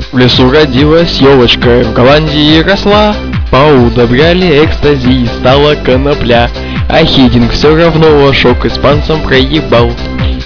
В лесу родилась елочка, в Голландии росла. Поудобряли экстази и стала конопля. А Хидинг все равно лошок испанцам проебал.